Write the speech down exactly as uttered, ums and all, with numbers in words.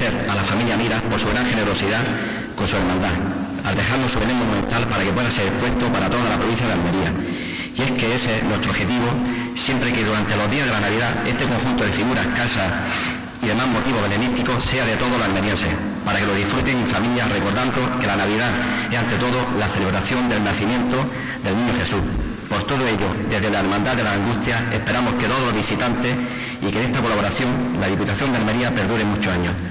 agradecer a la familia Mira por su gran generosidad con su hermandad, al dejarnos su belén monumental para que pueda ser expuesto para toda la provincia de Almería. Y es que ese es nuestro objetivo, siempre que durante los días de la Navidad este conjunto de figuras, casas y demás motivos belenísticos sea de todos los almerienses, para que lo disfruten en familia, recordando que la Navidad es ante todo la celebración del nacimiento del niño Jesús. Por todo ello, desde la Hermandad de la Angustia, esperamos que todos los visitantes y que en esta colaboración la Diputación de Almería perdure muchos años.